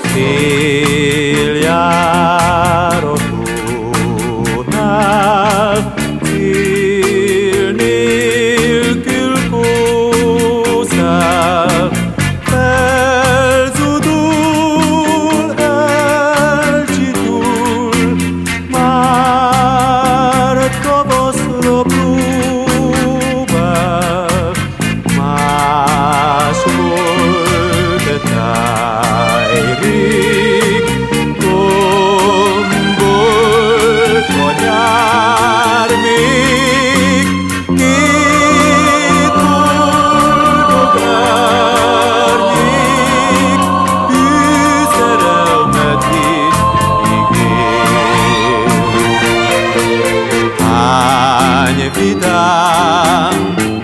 Éljáratónál cél nélkül kószál, felzudul, elcsitul, már tavaszra próbál, máshol te tájrég, gombolt a nyár még, két boldog árnyék, bűszerelmet is ígér. Hány vidám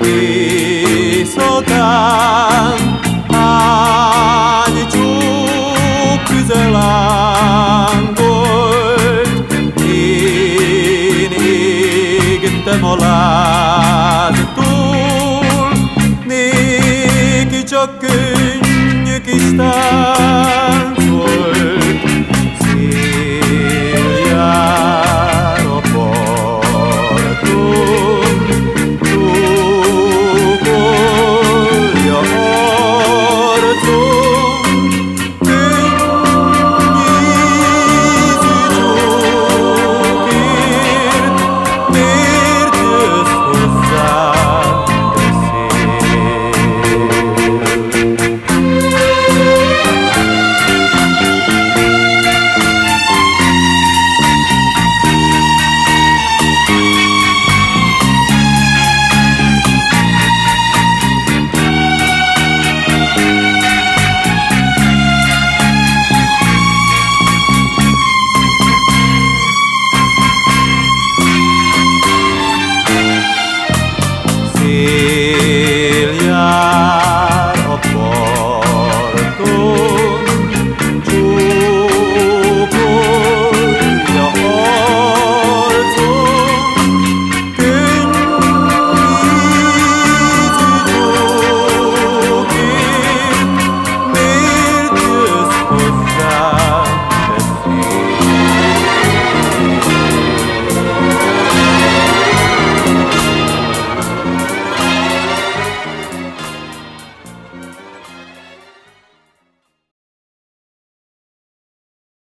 éjszakán, hány csók tüzelángolt, én égtem a láztól, néki csak könnyű kis tár.